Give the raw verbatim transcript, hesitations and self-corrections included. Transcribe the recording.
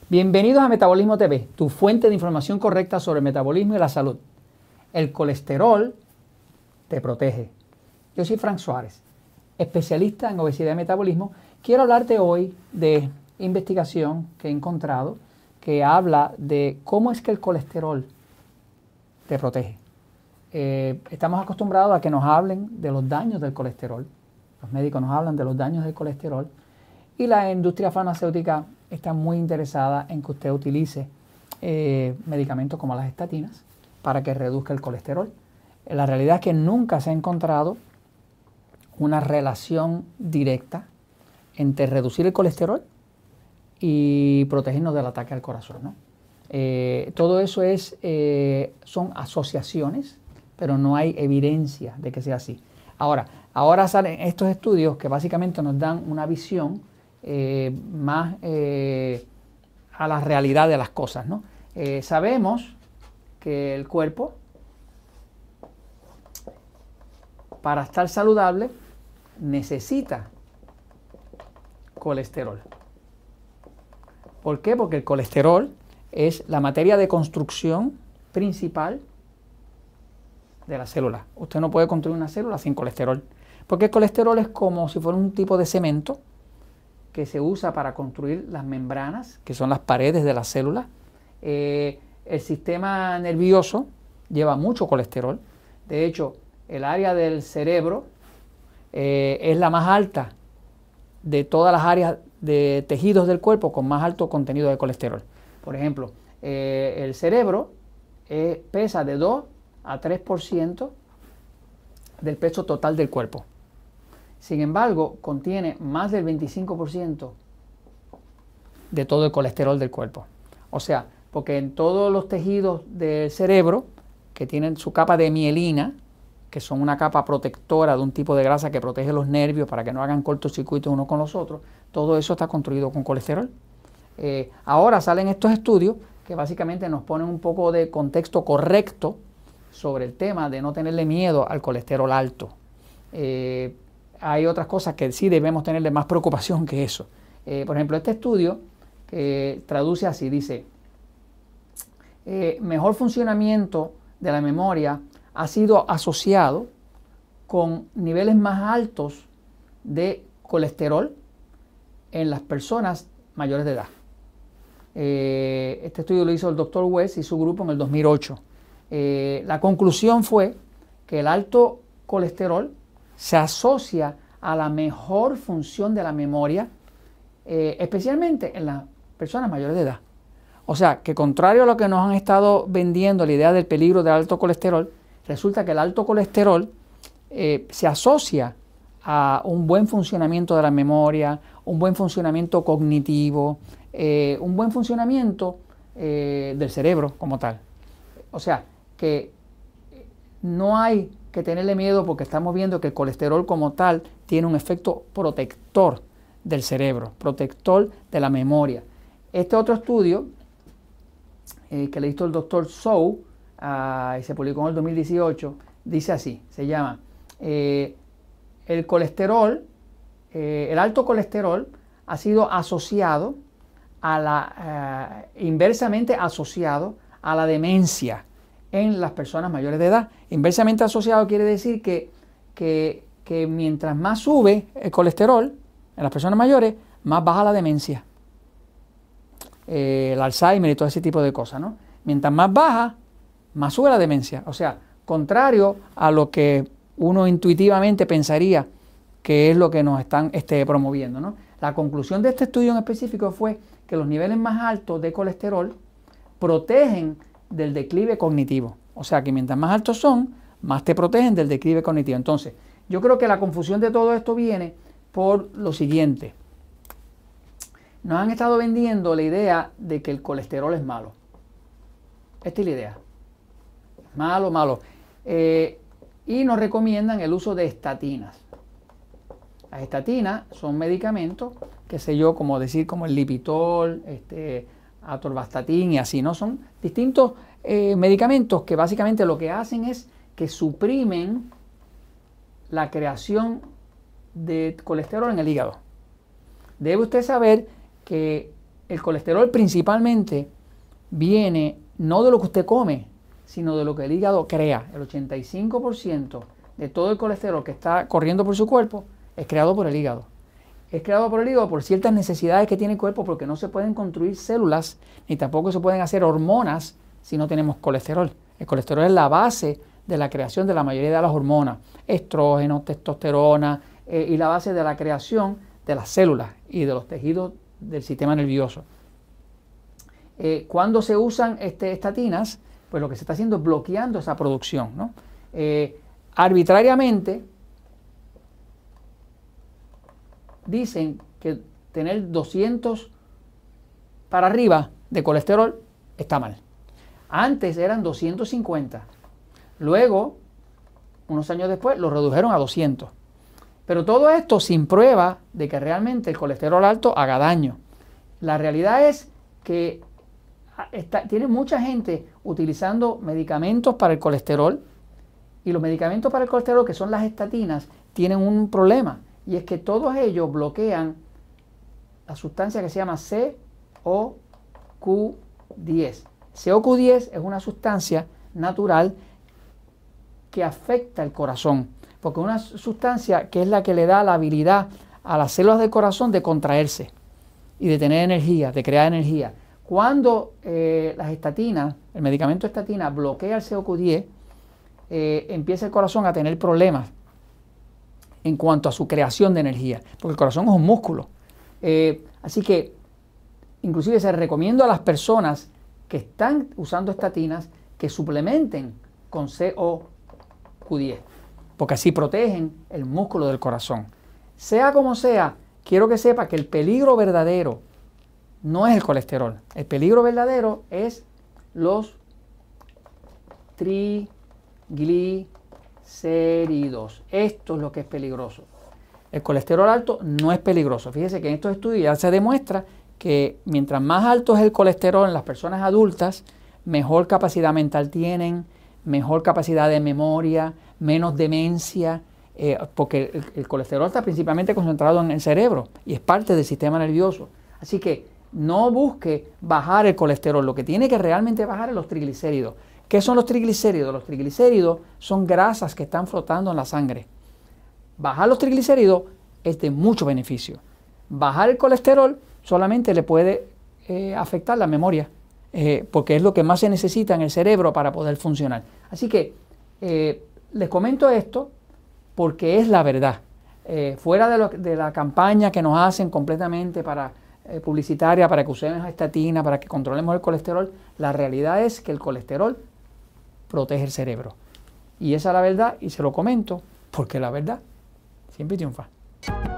Bienvenidos a Metabolismo T V, tu fuente de información correcta sobre el metabolismo y la salud. El colesterol te protege. Yo soy Frank Suárez, especialista en obesidad y metabolismo. Quiero hablarte hoy de investigación que he encontrado que habla de cómo es que el colesterol te protege. Eh, estamos acostumbrados a que nos hablen de los daños del colesterol. Los médicos nos hablan de los daños del colesterol y la industria farmacéutica está muy interesada en que usted utilice eh, medicamentos como las estatinas para que reduzca el colesterol. La realidad es que nunca se ha encontrado una relación directa entre reducir el colesterol y protegernos del ataque al corazón, ¿no? Eh, todo eso es, eh, son asociaciones, pero no hay evidencia de que sea así. Ahora, ahora salen estos estudios que básicamente nos dan una visión eh, más eh, a la realidad de las cosas, ¿no? Eh, sabemos que el cuerpo, para estar saludable, necesita colesterol. ¿Por qué? Porque el colesterol es la materia de construcción principal de la célula. Usted no puede construir una célula sin colesterol, porque el colesterol es como si fuera un tipo de cemento que se usa para construir las membranas, que son las paredes de la célula. Eh, el sistema nervioso lleva mucho colesterol. De hecho, el área del cerebro eh, es la más alta de todas las áreas de tejidos del cuerpo con más alto contenido de colesterol. Por ejemplo, eh, el cerebro eh, pesa de dos a tres por ciento del peso total del cuerpo. Sin embargo, contiene más del veinticinco por ciento de todo el colesterol del cuerpo. O sea, porque en todos los tejidos del cerebro, que tienen su capa de mielina, que son una capa protectora de un tipo de grasa que protege los nervios para que no hagan cortocircuitos unos con los otros, todo eso está construido con colesterol. Eh, ahora salen estos estudios que básicamente nos ponen un poco de contexto correcto sobre el tema de no tenerle miedo al colesterol alto. Eh, hay otras cosas que sí debemos tenerle más preocupación que eso. Eh, por ejemplo, este estudio que traduce así, dice, eh, mejor funcionamiento de la memoria ha sido asociado con niveles más altos de colesterol en las personas mayores de edad. Eh, este estudio lo hizo el doctor West y su grupo en el dos mil ocho. Eh, la conclusión fue que el alto colesterol se asocia a la mejor función de la memoria, eh, especialmente en las personas mayores de edad. O sea, que contrario a lo que nos han estado vendiendo, la idea del peligro del alto colesterol, resulta que el alto colesterol eh, se asocia a un buen funcionamiento de la memoria, un buen funcionamiento cognitivo, eh, un buen funcionamiento eh, del cerebro como tal. O sea, que no hay que tenerle miedo porque estamos viendo que el colesterol como tal tiene un efecto protector del cerebro, protector de la memoria. Este otro estudio eh, que le hizo el doctor Zhou uh, y se publicó en el dos mil dieciocho, dice así, se llama eh, el colesterol, eh, el alto colesterol ha sido asociado a la, uh, inversamente asociado a la demencia en las personas mayores de edad. Inversamente asociado quiere decir que, que, que mientras más sube el colesterol en las personas mayores, más baja la demencia, eh, el Alzheimer y todo ese tipo de cosas, ¿no? Mientras más baja, más sube la demencia. O sea, contrario a lo que uno intuitivamente pensaría que es lo que nos están este, promoviendo, ¿no? La conclusión de este estudio en específico fue que los niveles más altos de colesterol protegen del declive cognitivo. O sea que mientras más altos son, más te protegen del declive cognitivo. Entonces, yo creo que la confusión de todo esto viene por lo siguiente. Nos han estado vendiendo la idea de que el colesterol es malo. Esta es la idea. Malo, malo. Eh, y nos recomiendan el uso de estatinas. Las estatinas son medicamentos, qué sé yo, como decir, como el Lipitor, este, atorvastatin y así, ¿no? Son distintos eh, medicamentos que básicamente lo que hacen es que suprimen la creación de colesterol en el hígado. Debe usted saber que el colesterol principalmente viene no de lo que usted come, sino de lo que el hígado crea. El ochenta y cinco por ciento de todo el colesterol que está corriendo por su cuerpo es creado por el hígado. Es creado por el hígado por ciertas necesidades que tiene el cuerpo, porque no se pueden construir células ni tampoco se pueden hacer hormonas si no tenemos colesterol. El colesterol es la base de la creación de la mayoría de las hormonas, estrógeno, testosterona, eh, y la base de la creación de las células y de los tejidos del sistema nervioso. Eh, cuando se usan este, estatinas, pues lo que se está haciendo es bloqueando esa producción, ¿no? Eh, arbitrariamente dicen que tener doscientos para arriba de colesterol está mal. Antes eran doscientos cincuenta. Luego, unos años después, lo redujeron a doscientos. Pero todo esto sin prueba de que realmente el colesterol alto haga daño. La realidad es que está, tiene mucha gente utilizando medicamentos para el colesterol, y los medicamentos para el colesterol, que son las estatinas, tienen un problema, y es que todos ellos bloquean la sustancia que se llama C O Q diez. C O Q diez es una sustancia natural que afecta el corazón, porque es una sustancia que es la que le da la habilidad a las células del corazón de contraerse y de tener energía, de crear energía. Cuando eh, las estatinas, el medicamento estatina bloquea el C O Q diez, eh, empieza el corazón a tener problemas en cuanto a su creación de energía, porque el corazón es un músculo. Eh, así que inclusive se recomienda a las personas que están usando estatinas que suplementen con C O Q diez, porque así protegen el músculo del corazón. Sea como sea, quiero que sepa que el peligro verdadero no es el colesterol. El peligro verdadero es los triglicéridos. Esto es lo que es peligroso. El colesterol alto no es peligroso. Fíjese que en estos estudios ya se demuestra que mientras más alto es el colesterol en las personas adultas, mejor capacidad mental tienen, mejor capacidad de memoria, menos demencia, eh, porque el, el colesterol está principalmente concentrado en el cerebro y es parte del sistema nervioso. Así que no busque bajar el colesterol, lo que tiene que realmente bajar es los triglicéridos. ¿Qué son los triglicéridos? Los triglicéridos son grasas que están flotando en la sangre. Bajar los triglicéridos es de mucho beneficio. Bajar el colesterol solamente le puede eh, afectar la memoria, eh, porque es lo que más se necesita en el cerebro para poder funcionar. Así que eh, les comento esto porque es la verdad. Eh, fuera de, lo, de la campaña que nos hacen completamente para eh, publicitaria, para que usemos estatina, para que controlemos el colesterol, la realidad es que el colesterol protege el cerebro. Y esa es la verdad, y se lo comento porque la verdad siempre triunfa.